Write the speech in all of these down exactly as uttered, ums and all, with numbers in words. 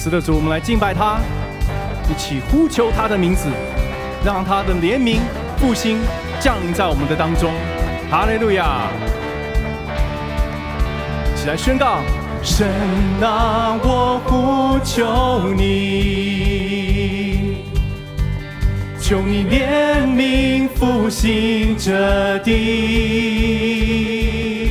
是的，主，我们来敬拜他，一起呼求他的名字，让他的怜悯、复兴降临在我们的当中。哈利路亚！一起来宣告：神啊，我呼求你，求你怜悯复兴这地，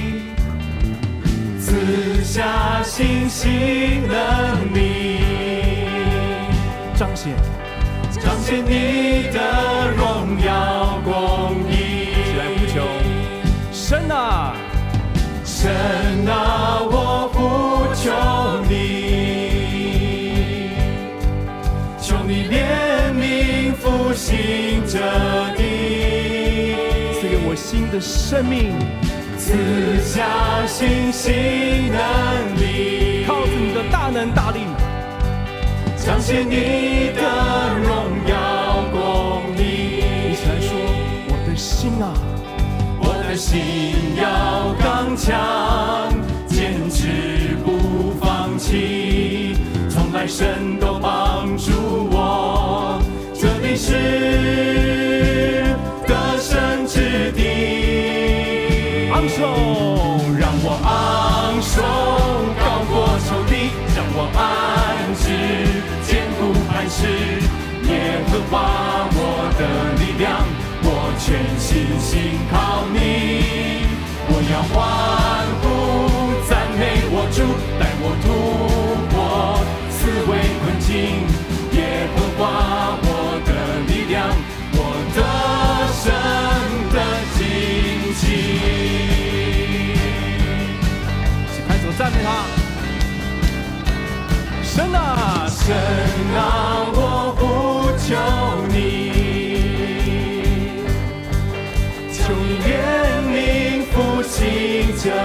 赐下信心能力，彰显彰显你的荣耀公义。一起来呼求：神啊，神啊，我呼求你，求你怜悯复兴这地，赐给我新的生命，赐下信心能力，靠着你的大能大力，彰显你的荣耀公义。一起来说：我的心啊，我的心要刚强，坚持不放弃，从来神都帮助我，这里是得胜之地。昂首，让我昂首高过仇敌，让我安置坚固磐石，耶和华我的力量，我全心信靠你。我要欢呼赞美我主，带我突破四围困境，耶和华我的力量，我得胜的旌旗。一起拍手赞美他。神啊，神啊，我呼求你，求你怜悯复兴这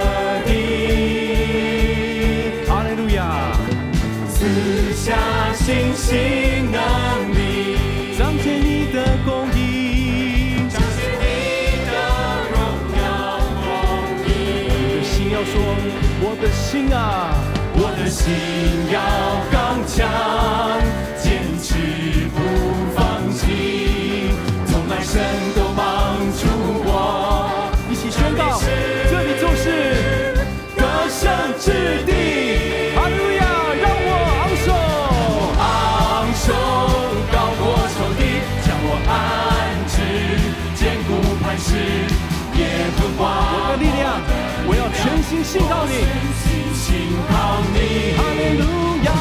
地。哈利路亚！赐下信心能力，彰显你的公义，彰显你的荣耀公义。我的心要说：我的心啊，我的心要刚强，坚持不放弃，从来神都帮助我。一起宣告：这里就是得胜之地。哈利路亚！让我昂首，昂首高过仇敌，将我安置坚固磐石，耶和华我的力量，我要全心信靠你，信靠你。哈利路亚！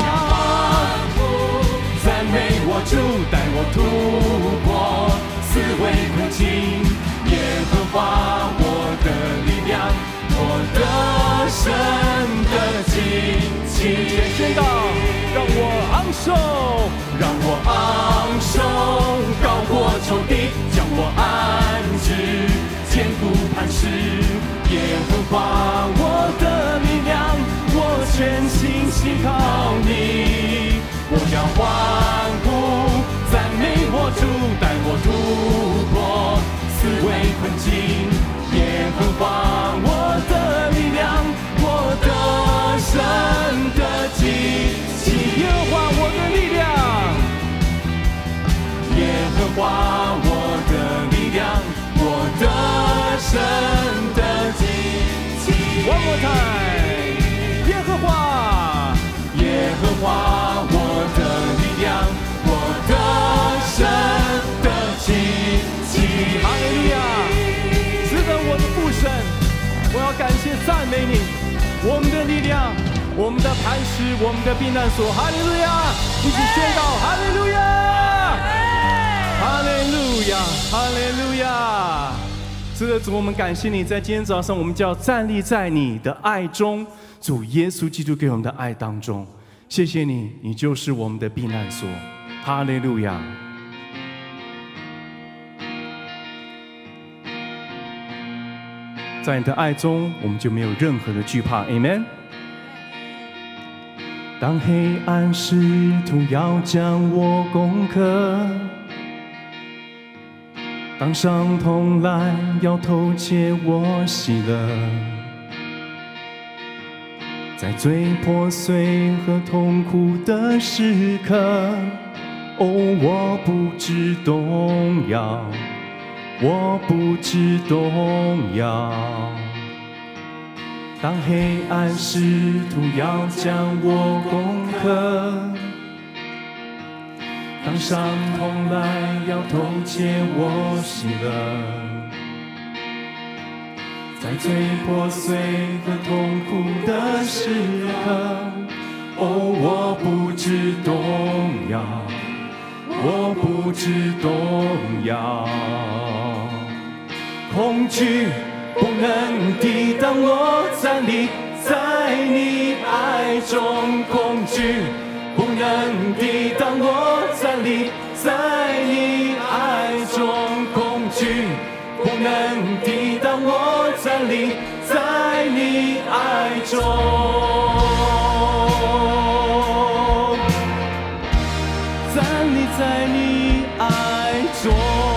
赞美我主，带我突破四围困境，耶和华我的力量，我得胜的旌旗。宣告：让我昂首，让我昂首高过仇敌，将我安置坚固磐石，耶和华我的力量，我全心信靠你。我要欢呼赞美我主，带我突破四围困境，耶和华我的力量，我得胜的旌旗。耶和华我的力量，耶和华我的力量，我得胜的旌旗。One more time， 耶和华，耶和华我的力量，我得胜的旌旗。哈利路亚！是的，我的父神，我要感谢赞美你，我们的力量，我们的磐石，我们的避难所。哈利路亚！一起宣告：哈利路亚！哈利路亚！哈利路亚！是的，主，我们感谢你，在今天早上，我们就要站立在你的爱中，主耶稣基督给我们的爱当中。谢谢你，你就是我们的避难所。哈利路亚！在你的爱中，我们就没有任何的惧怕。Amen。当黑暗试图要将我攻克，当伤痛来要偷窃我喜乐， 在最破碎和痛苦的时刻，哦，我不知动摇，我不知动摇。当黑暗试图要将我攻克，当伤痛来要偷窃我喜乐，在最破碎和痛苦的时刻，哦，我不知动摇，我不知动摇。恐惧不能抵挡我站立在你爱中，恐惧不能抵挡我站立在你爱中，恐惧不能抵挡我站立在你爱中，站立在你爱中。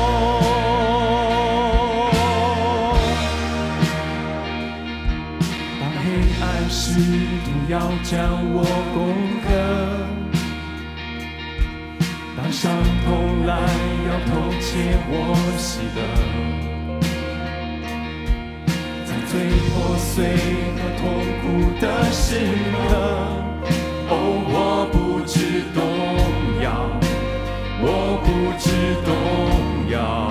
当黑暗试图要将我攻克，当伤痛来要偷窃我喜乐，最破碎和痛苦的时刻，哦，我不知动摇，我不知动摇。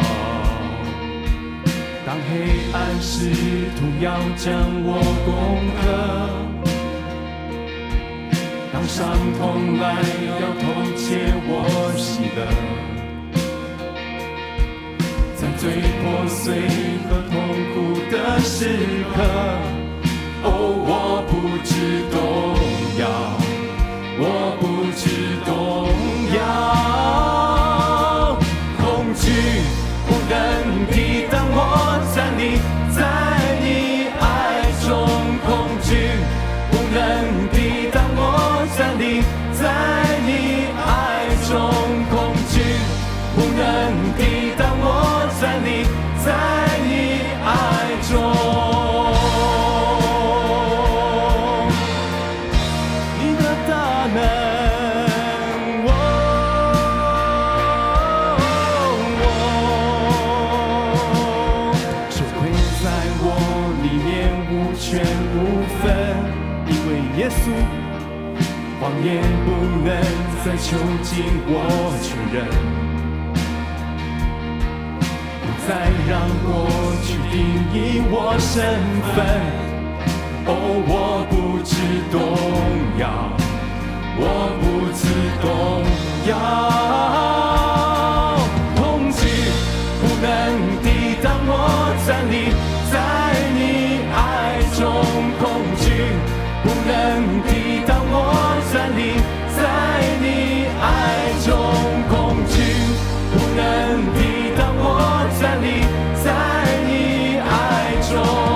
当黑暗试图要将我攻克，当伤痛来要偷窃我喜乐，在最破碎和痛苦的时刻，哦，我不知动摇，我不知动摇。恐惧不能抵挡我站立在你爱中，恐惧不能抵挡我站立在你爱中，恐惧不能抵挡我站立在你爱中。你的大能，哦哦，羞愧在我里面无权无分，因为耶稣谎言不能再囚禁我全人，再让我去定义我身份。哦，我不知动摇，我不知动摇。恐惧不能抵挡我站立在你爱中，恐惧不能抵挡我站立在你爱中，恐惧不能抵挡我站立在你爱中。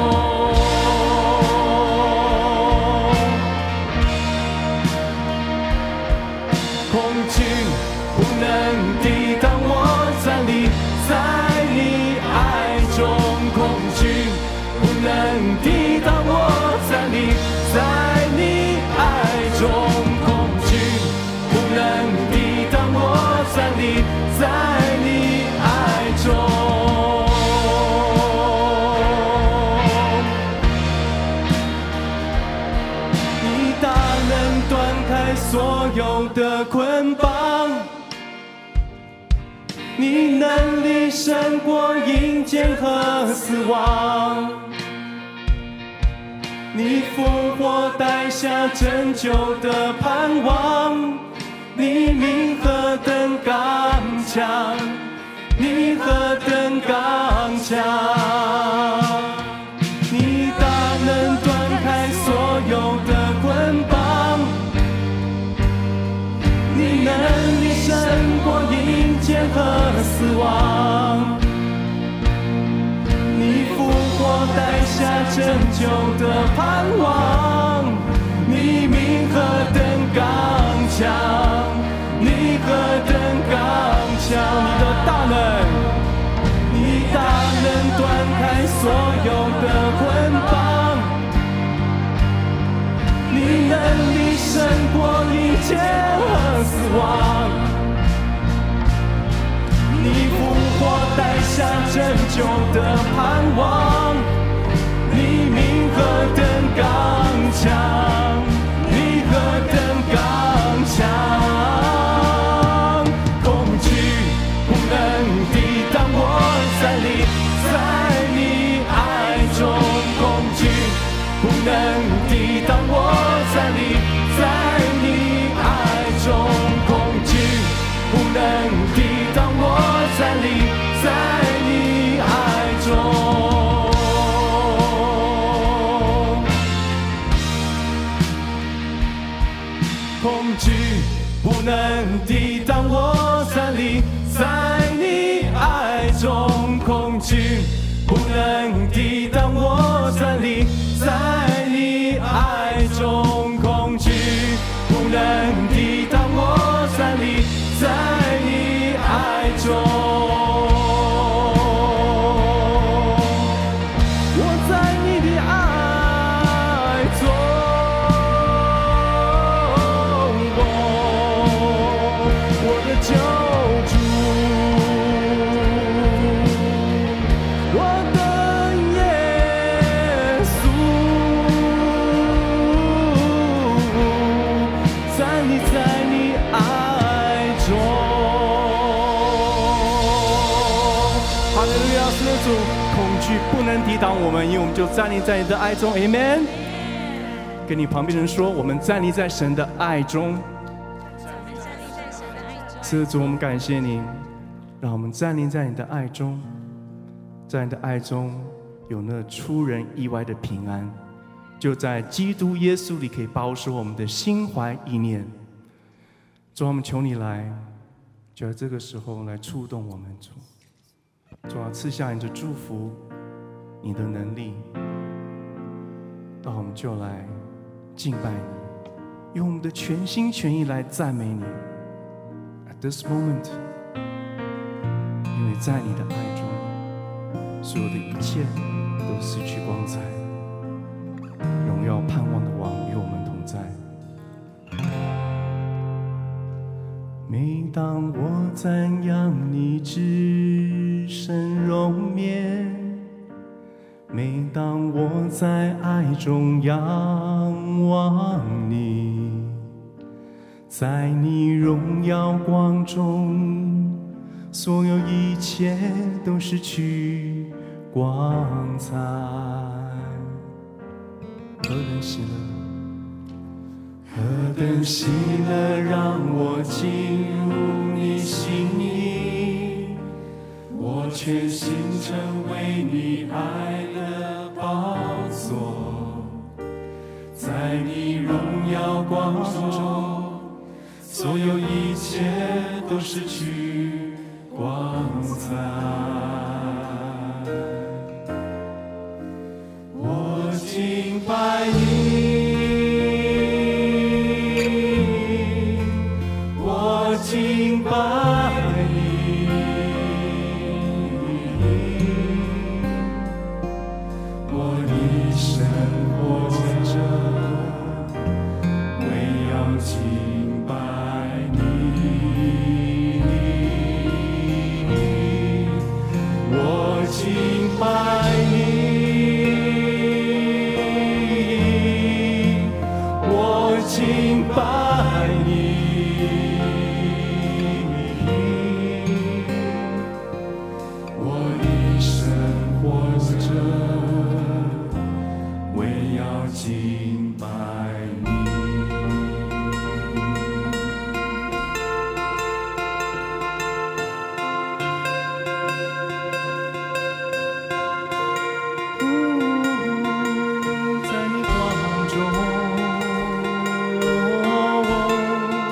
恐惧不能抵挡我站立在你爱中，恐惧不能抵挡我站立在你爱中，恐惧不能抵挡我站立在你爱中。你大能断开所有的捆绑，你能力胜过阴间和死亡，你复活带下拯救的盼望，你名何等刚强，你何等刚强，你大能断开所有的捆绑，你能力胜过阴间和死亡，你复活带下拯救的盼望，你名何等刚强，你何等刚强，你的大能，你大能断开所有的捆绑，你下拯救的盼望。你名何等刚强，你何等刚强，恐惧不能抵挡我站立在你爱中，恐惧不能抵挡我站立在你爱中，恐惧不能抵挡我站立在你爱中。恐惧不能抵挡我站立在你爱中，恐惧不能抵挡我站立在你爱中，恐惧不能抵挡我站立在你爱中。不能抵挡我们，因为我们就站立在你的爱中 ，Amen。跟你旁边人说，我们站立在神的爱中。是主，我们感谢你，让我们站立在你的爱中，在你的爱中有那出人意外的平安，就在基督耶稣里可以保守我们的心怀意念。主，我们求你来，就在这个时候来触动我们，主。主啊，赐下你的祝福，你的能力，那我们就来敬拜你，用我们的全心全意来赞美你。At this moment， 因为在你的爱中，所有的一切都失去光彩，荣耀盼望的王与我们同在。每当我赞扬你至圣容颜，每当我在爱中仰望你，在你荣耀光中，所有一切都失去光彩。何等喜乐，何等喜乐，让我进入你心意，我全心成为你爱的宝座，在你荣耀光中，所有一切都失去光彩。我敬拜你，敬拜你，我一生活着，为要敬拜你。我敬拜你，我敬拜你。敬拜你，在你光中，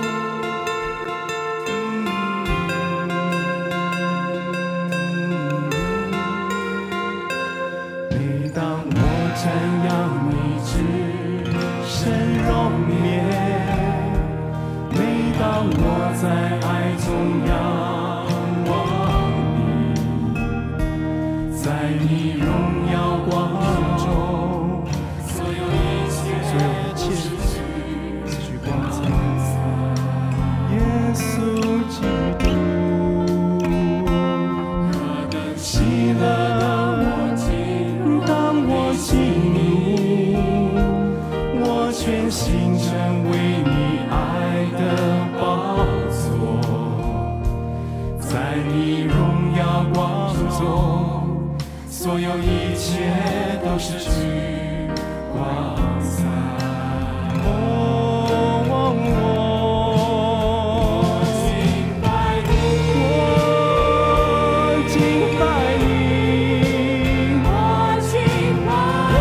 为你爱的宝座，在你荣耀光中，所有一切都是聚光彩。哦哦哦，敬拜你，我敬拜你，我敬拜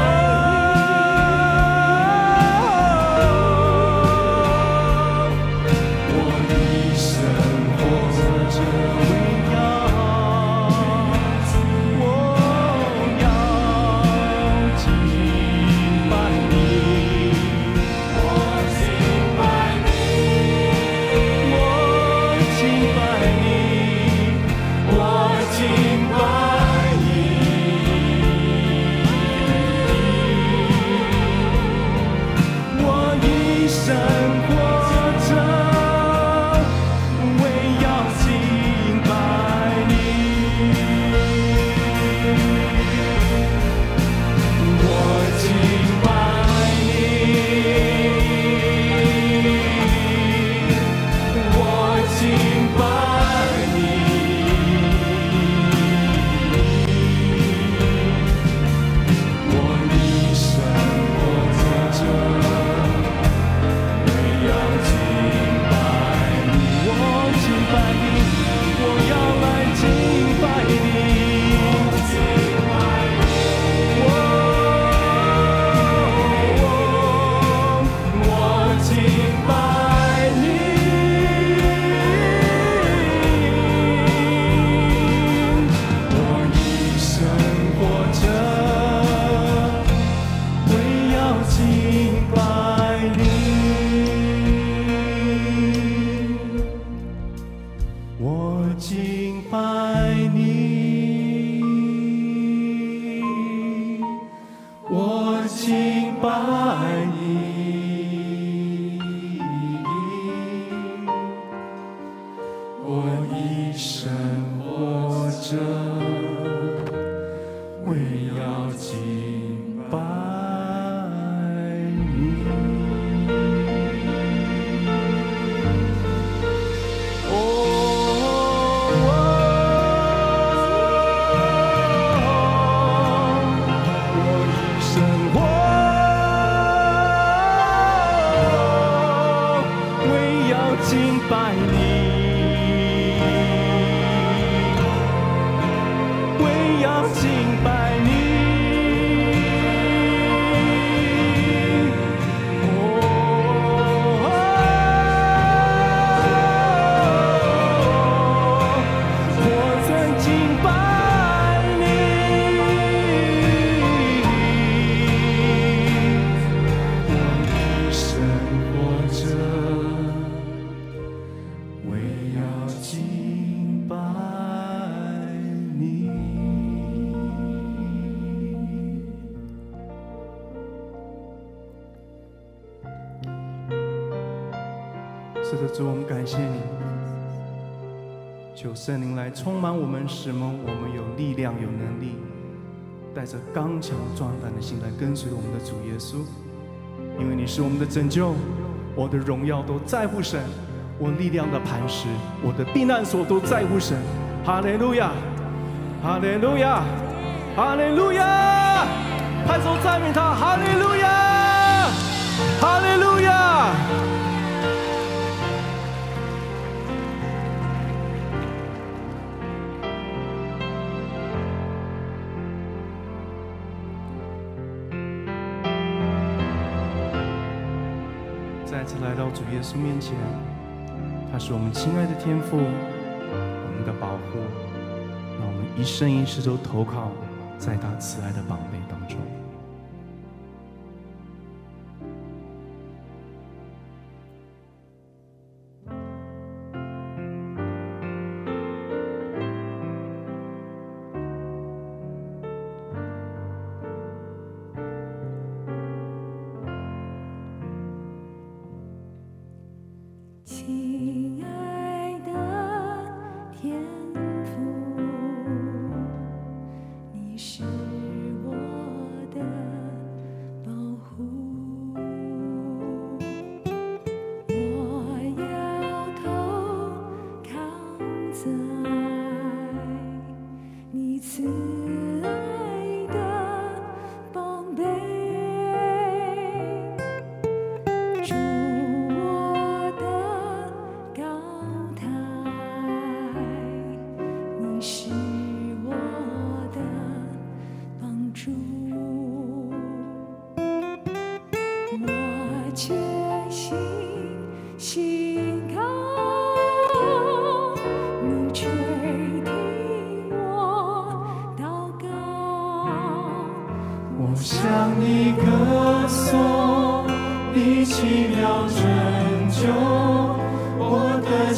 你，我一生活着荣耀。是的，主，我们感谢你，求圣灵来充满我们，使我们有力量、有能力，带着刚强壮胆的心来跟随我们的主耶稣。因为你是我们的拯救，我的荣耀都在乎神，我力量的磐石，我的避难所都在乎神。哈利路亚，哈利路亚，哈利路亚！拍手赞美他，哈利路亚，哈利路亚！再次来到主耶稣面前，他是我们亲爱的天父，我们的保护，让我们一生一世都投靠在他慈爱的宝贝当中。 亲爱的天父，你是我的保护，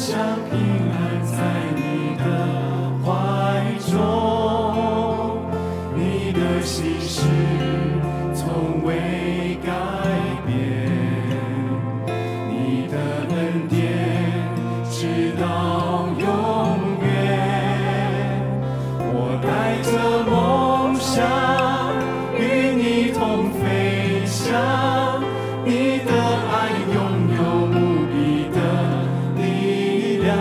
想平安在你的怀中，你的心事从未改变，你的恩典直到永远。我带着梦想与你同飞翔，你的爱拥有无比的力量，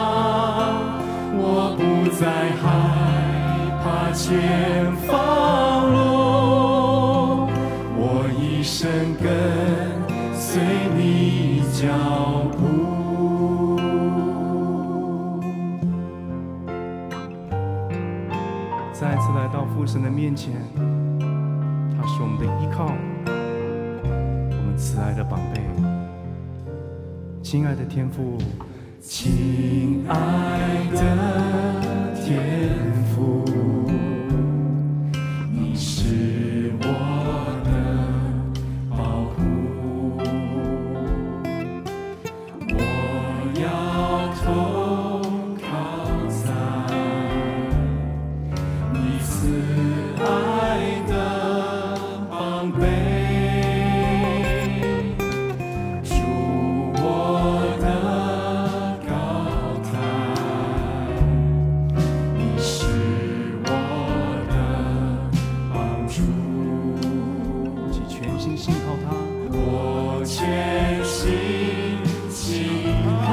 我不再害怕前方路，我一生跟随你脚步。再次来到父神的面前，他是我们的依靠，我们慈爱的宝贝。亲爱的天父，亲爱的天父，你是我的保护，我要投靠在你慈爱的膀臂，主我的高台，你是我的帮助，即全心信靠他，我全心信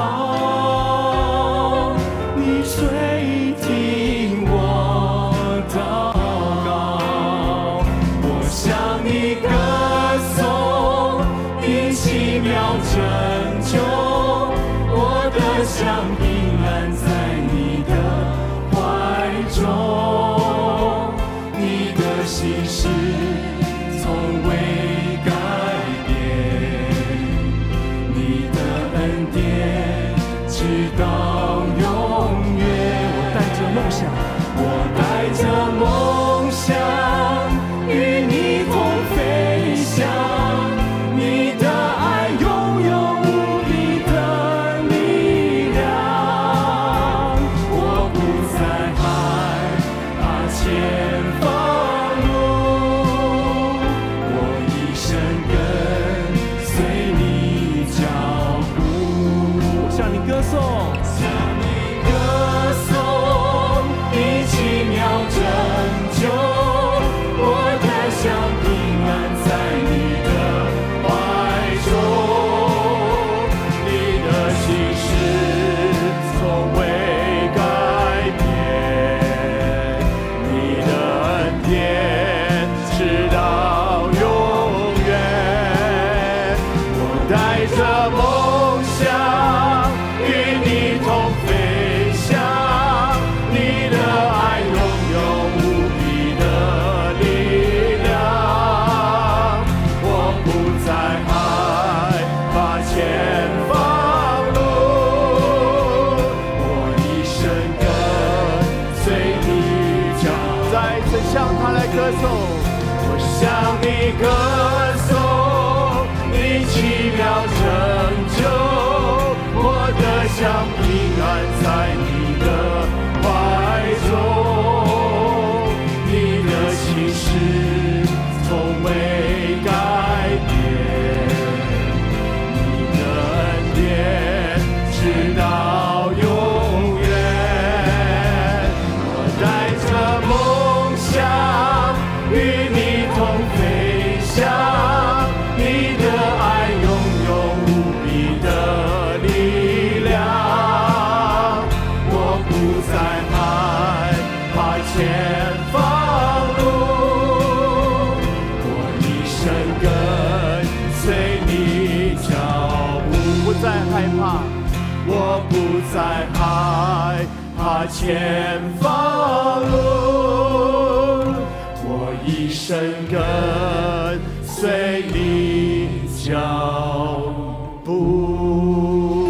靠你，垂听我祷告，我向你歌颂你奇妙拯救，我的想平安在你的怀中，你的心事从未改变，你的恩典直到永远。我带着梦想，我带着梦想与你同飞翔，你的爱拥有无比的力量，我不再害怕前方路，我一生跟随你脚步。我向你歌颂，向你歌颂你奇妙拯救，我的想平安在你的怀中，你的心事从未改变，你的恩典直到永远。我带着梦想与你同飞翔，你的爱拥有无比的力量，我不再害怕前方路，我一生跟随你脚。再一次向他来歌颂，我向你歌颂你奇妙拯救，我的想平安在你的怀中，你的心事从未改变，你的恩典直到永远。我带着梦想与你同飞翔，你的爱拥有无比的力量，我不再害怕前方路，我一生跟随你脚步。不再害怕，我不再害怕前方路，我一生跟随你脚步。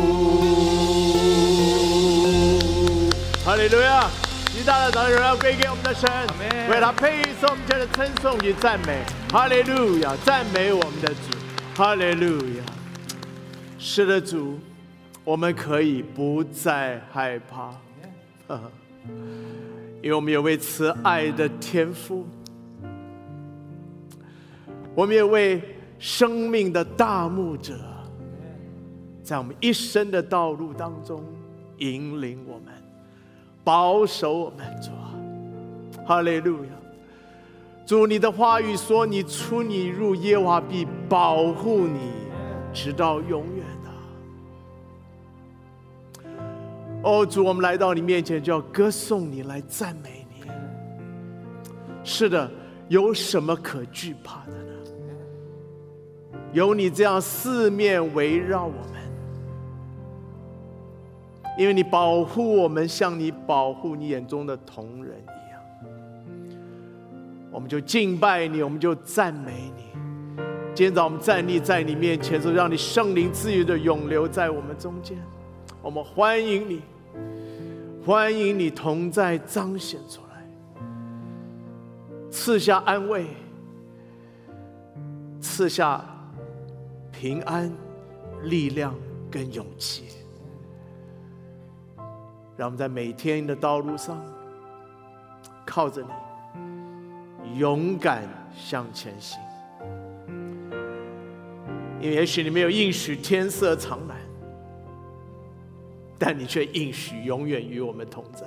哈利路亚！极大的掌声荣耀归给我们的神，为他配以颂这的称颂与赞美。哈利路亚！赞美我们的主。哈利路亚！是的，主， 我们可以不再害怕，因为我们有位慈爱的天父，我们有位生命的大牧者，在我们一生的道路当中引领我们，保守我们。主啊，哈利路亚！主，你的话语说，你出你入，耶和华必保护你直到永远的。哦，主，我们来到你面前就要歌颂你，来赞美你。是的，有什么可惧怕的呢？有你这样四面围绕我们，因为你保护我们，像你保护你眼中的瞳人一样。我们就敬拜你，我们就赞美你。今天早上我们站立在你面前，就让你圣灵自由的永留在我们中间。我们欢迎你，欢迎你同在彰显出来，赐下安慰，赐下平安、力量跟勇气。让我们在每天的道路上靠着你，勇敢向前行。因为也许你没有应许天色常蓝，但你却应许永远与我们同在。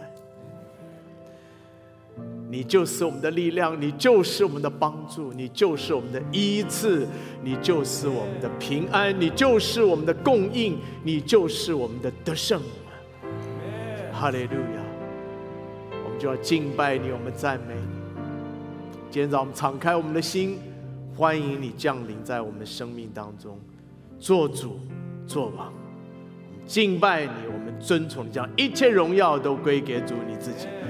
你就是我们的力量，你就是我们的帮助，你就是我们的医治，你就是我们的平安，你就是我们的供应，你就是我们的得胜。哈利路亚！我们就要敬拜你，我们赞美你。今天早上我们敞开我们的心，欢迎你降临在我们的生命当中，做主做王。我们敬拜你，我们尊崇你，将一切荣耀都归给主你自己。